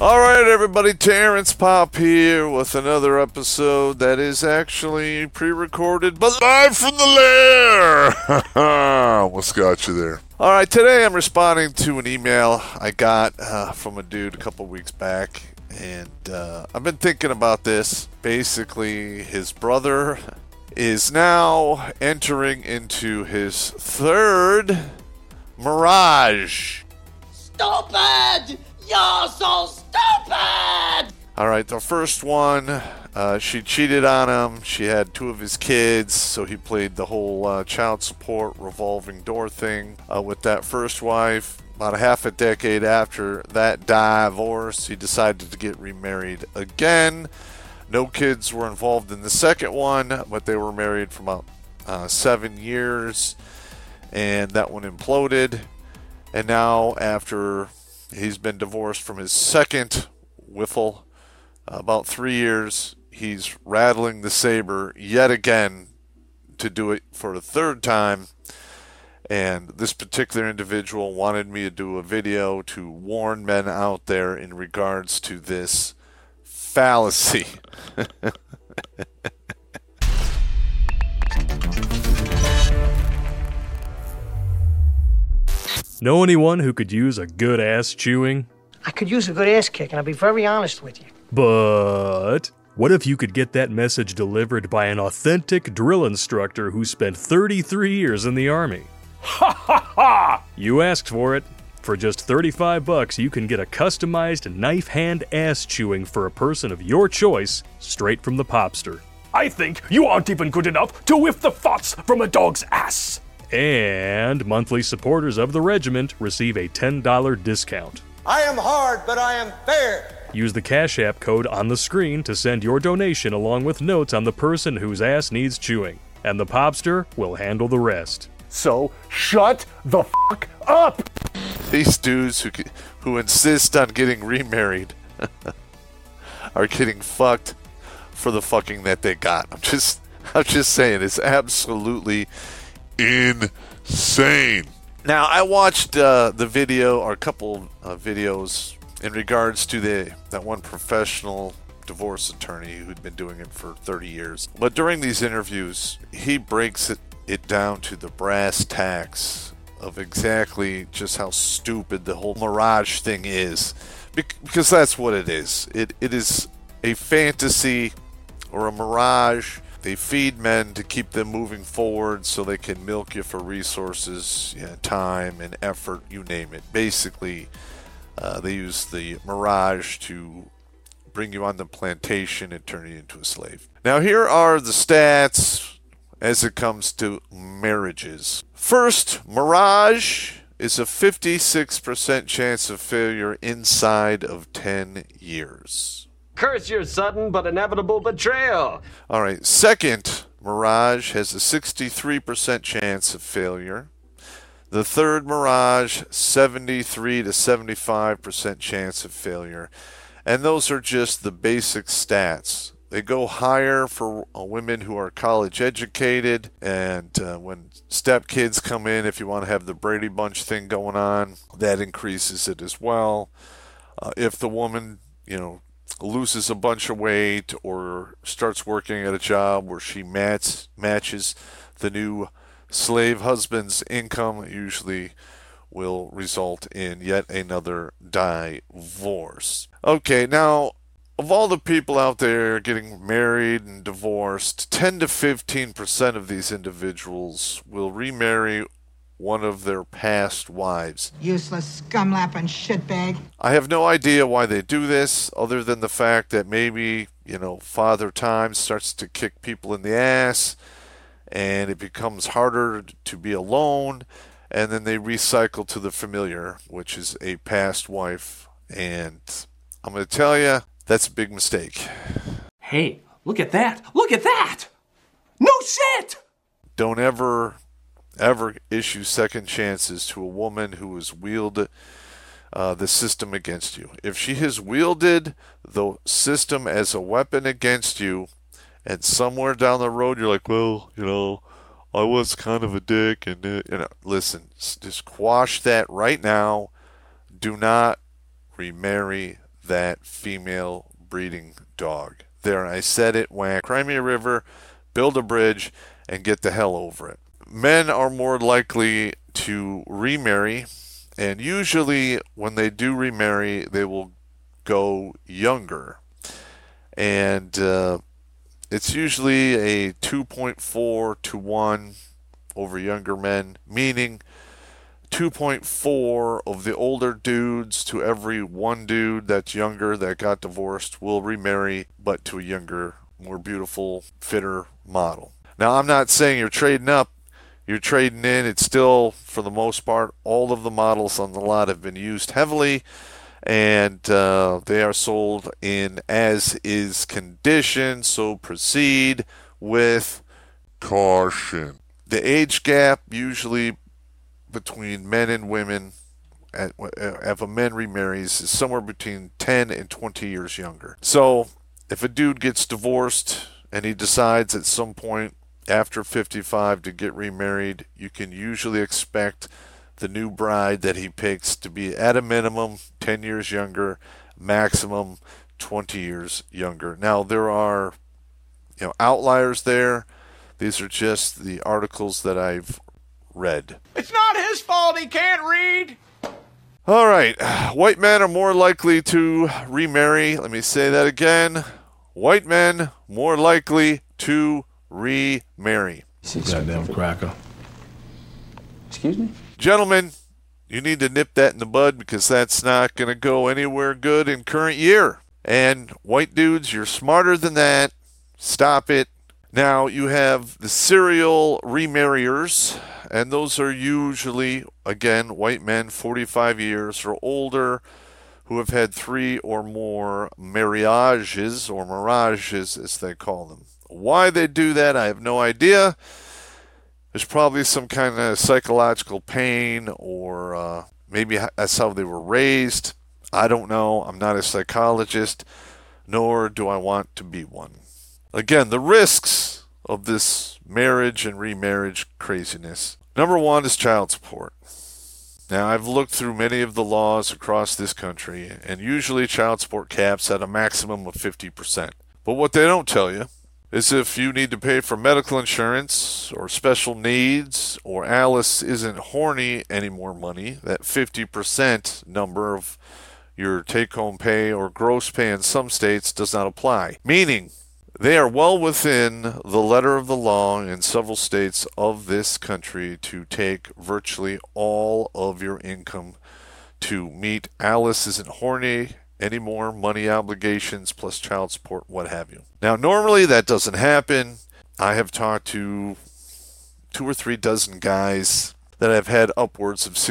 All right, everybody, Terrence Pop here with another episode that is actually pre-recorded, but live from the lair. What's got you there? All right, today I'm responding to an email I got from a dude a couple weeks back, and I've been thinking about this. Basically, his brother is now entering into his third Mirage. Stupid! You're so stupid! Alright, the first one, she cheated on him. She had 2 of his kids, so he played the whole child support revolving door thing with that first wife. About a half a decade after that divorce, he decided to get remarried again. No kids were involved in the second one, but they were married for about 7 years, and that one imploded. And now, after he's been divorced from his second wiffle, about 3 years, he's rattling the saber yet again to do it for a third time. And this particular individual wanted me to do a video to warn men out there in regards to this fallacy. Know anyone who could use a good ass chewing? I could use a good ass kick, and I'll be very honest with you. But what if you could get that message delivered by an authentic drill instructor who spent 33 years in the Army? Ha ha ha! You asked for it. For just $35, you can get a customized knife hand ass chewing for a person of your choice, straight from the Popster. I think you aren't even good enough to whiff the farts from a dog's ass. And monthly supporters of the regiment receive a $10 discount. I am hard, but I am fair. Use the Cash App code on the screen to send your donation along with notes on the person whose ass needs chewing. And the Popster will handle the rest. So, shut the fuck up! These dudes who insist on getting remarried are getting fucked for the fucking that they got. I'm just saying, it's absolutely insane. Now, I watched the video, or a couple of videos, in regards to that one professional divorce attorney who'd been doing it for 30 years. But during these interviews, he breaks it down to the brass tacks of exactly just how stupid the whole Mirage thing is. Because that's what it is. It is a fantasy or a mirage. They feed men to keep them moving forward so they can milk you for resources, time and effort, you name it. Basically, they use the Mirage to bring you on the plantation and turn you into a slave. Now, here are the stats as it comes to marriages. First, Mirage is a 56% chance of failure inside of 10 years. Curse your sudden but inevitable betrayal. All right. Second, Mirage has a 63% chance of failure. The third Mirage, 73 to 75% chance of failure. And those are just the basic stats. They go higher for women who are college educated, and when stepkids come in, if you want to have the Brady Bunch thing going on, that increases it as well. If the woman, loses a bunch of weight or starts working at a job where she matches the new slave husband's income, it usually will result in yet another divorce. Okay, now, of all the people out there getting married and divorced, 10 to 15% of these individuals will remarry one of their past wives. Useless scumlapping shitbag. I have no idea why they do this, other than the fact that maybe, Father Time starts to kick people in the ass, and it becomes harder to be alone, and then they recycle to the familiar, which is a past wife, and I'm going to tell you, that's a big mistake. Hey, look at that! Look at that! No shit! Don't ever issue second chances to a woman who has wielded the system against you. If she has wielded the system as a weapon against you, and somewhere down the road you're like, well, I was kind of a dick, and listen, just quash that right now. Do not remarry that female breeding dog. There, I said it, whack. Crimea River, build a bridge, and get the hell over it. Men are more likely to remarry, and usually when they do remarry, they will go younger. And it's usually a 2.4 to 1 over younger men, meaning 2.4 of the older dudes to every one dude that's younger that got divorced will remarry, but to a younger, more beautiful, fitter model. Now, I'm not saying you're trading up, you're trading in. It's still, for the most part, all of the models on the lot have been used heavily, and they are sold in as-is condition, so proceed with caution. The age gap usually between men and women, if a man remarries, is somewhere between 10 and 20 years younger. So if a dude gets divorced and he decides at some point after 55 to get remarried, you can usually expect the new bride that he picks to be at a minimum 10 years younger, maximum 20 years younger. Now, there are outliers there. These are just the articles that I've read. It's not his fault he can't read. All right. White men are more likely to remarry. Let me say that again. White men more likely to remarry. Goddamn cracker. Excuse me? Gentlemen, you need to nip that in the bud because that's not going to go anywhere good in current year. And white dudes, you're smarter than that. Stop it. Now, you have the serial remarriers, and those are usually, again, white men 45 years or older who have had 3 or more marriages, or mirages as they call them. Why they do that, I have no idea. There's probably some kind of psychological pain, or maybe that's how they were raised. I don't know. I'm not a psychologist, nor do I want to be one. Again, the risks of this marriage and remarriage craziness. Number 1 is child support. Now, I've looked through many of the laws across this country, and usually child support caps at a maximum of 50%. But what they don't tell you is if you need to pay for medical insurance or special needs, or Alice isn't horny any more money, that 50% number of your take-home pay or gross pay in some states does not apply. Meaning, they are well within the letter of the law in several states of this country to take virtually all of your income to meet Alice isn't horny anymore money obligations plus child support, what have you. Now, normally that doesn't happen. I have talked to 2 or 3 dozen guys that have had upwards of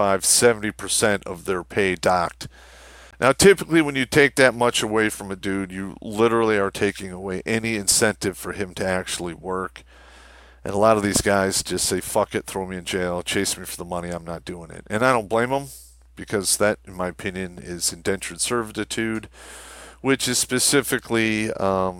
65-70% of their pay docked. Now, typically when you take that much away from a dude, you literally are taking away any incentive for him to actually work. And a lot of these guys just say, fuck it, throw me in jail, chase me for the money, I'm not doing it. And I don't blame them, because that, in my opinion, is indentured servitude, which is specifically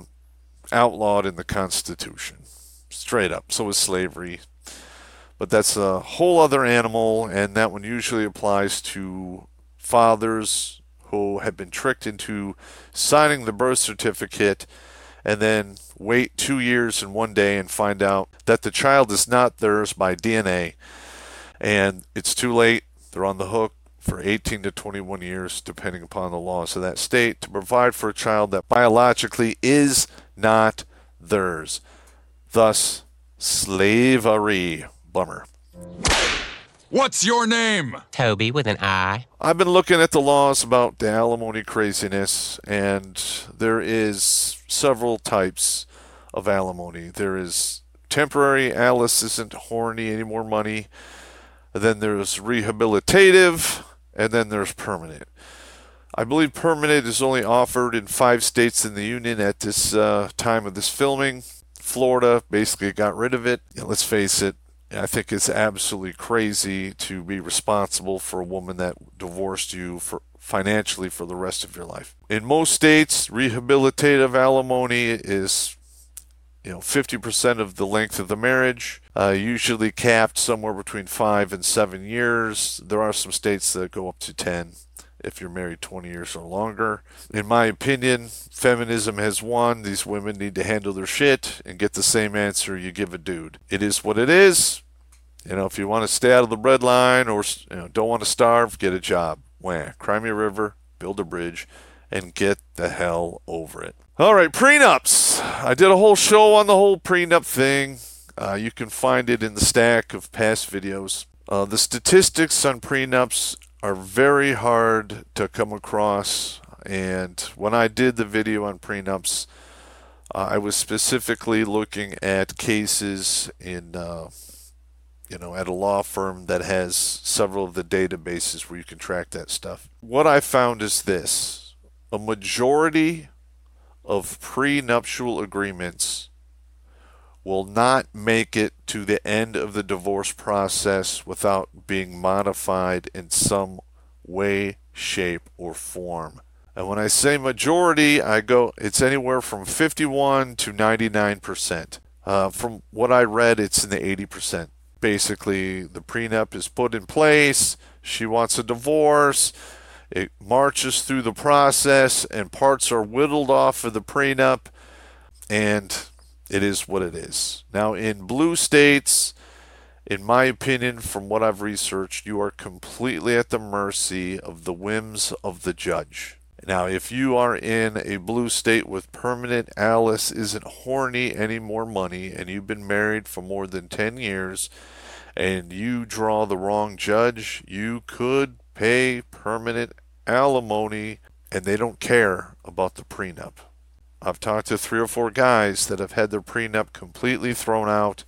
outlawed in the Constitution. Straight up. So is slavery. But that's a whole other animal, and that one usually applies to fathers who have been tricked into signing the birth certificate and then wait 2 years and 1 day and find out that the child is not theirs by DNA. And it's too late. They're on the hook for 18 to 21 years, depending upon the laws of that state, to provide for a child that biologically is not theirs. Thus, slavery. Bummer. What's your name? Toby with an I. I've been looking at the laws about the alimony craziness, and there is several types of alimony. There is temporary, Alice isn't horny any more money. Then there's rehabilitative, and then there's permanent. I believe permanent is only offered in 5 states in the union at this time of this filming. Florida basically got rid of it. Let's face it, I think it's absolutely crazy to be responsible for a woman that divorced you financially for the rest of your life. In most states, rehabilitative alimony is 50% of the length of the marriage, usually capped somewhere between 5 and 7 years. There are some states that go up to 10. if you're married 20 years or longer. In my opinion, feminism has won. These women need to handle their shit and get the same answer you give a dude. It is what it is. If you want to stay out of the red line or don't want to starve, get a job. Wah. Cry me a river, build a bridge, and get the hell over it. All right, prenups. I did a whole show on the whole prenup thing. You can find it in the stack of past videos. The statistics on prenups are very hard to come across, and when I did the video on prenups, I was specifically looking at cases in, at a law firm that has several of the databases where you can track that stuff. What I found is this: a majority of prenuptial agreements will not make it to the end of the divorce process without being modified in some way, shape, or form. And when I say majority, it's anywhere from 51 to 99%. From what I read, it's in the 80%. Basically, the prenup is put in place, she wants a divorce, it marches through the process, and parts are whittled off of the prenup, and it is what it is. Now, in blue states, in my opinion, from what I've researched, you are completely at the mercy of the whims of the judge. Now, if you are in a blue state with permanent Alice isn't horny any more money, and you've been married for more than 10 years, and you draw the wrong judge, you could pay permanent alimony, and they don't care about the prenup. I've talked to 3 or 4 guys that have had their prenup completely thrown out,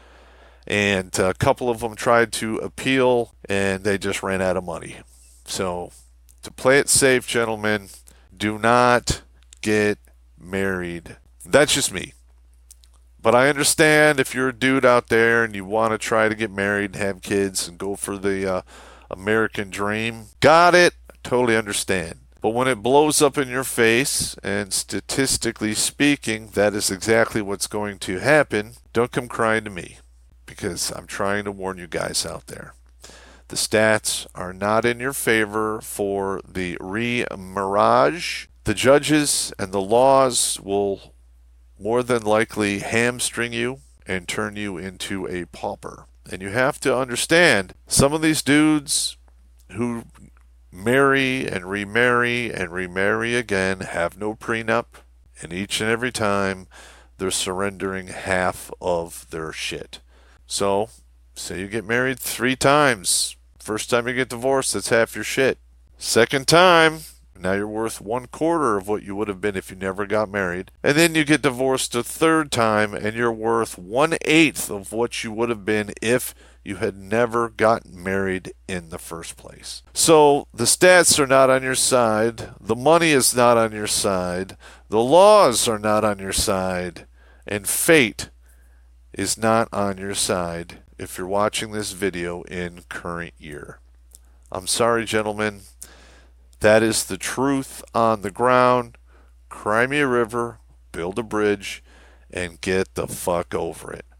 and a couple of them tried to appeal, and they just ran out of money. So, to play it safe, gentlemen, do not get married. That's just me. But I understand if you're a dude out there and you want to try to get married and have kids and go for the American dream. Got it. Totally understand. But when it blows up in your face, and statistically speaking, that is exactly what's going to happen, don't come crying to me, because I'm trying to warn you guys out there. The stats are not in your favor for the remarriage. The judges and the laws will more than likely hamstring you and turn you into a pauper. And you have to understand, some of these dudes who marry and remarry again have no prenup, and each and every time they're surrendering half of their shit. So, say you get married 3 times. First time you get divorced, that's half your shit. Second time, now you're worth 1/4 of what you would have been if you never got married. And then you get divorced a 3rd time, and you're worth 1/8 of what you would have been if you had never gotten married in the first place. So the stats are not on your side. The money is not on your side. The laws are not on your side. And fate is not on your side if you're watching this video in current year. I'm sorry, gentlemen. That is the truth on the ground. Cry me a river, build a bridge, and get the fuck over it.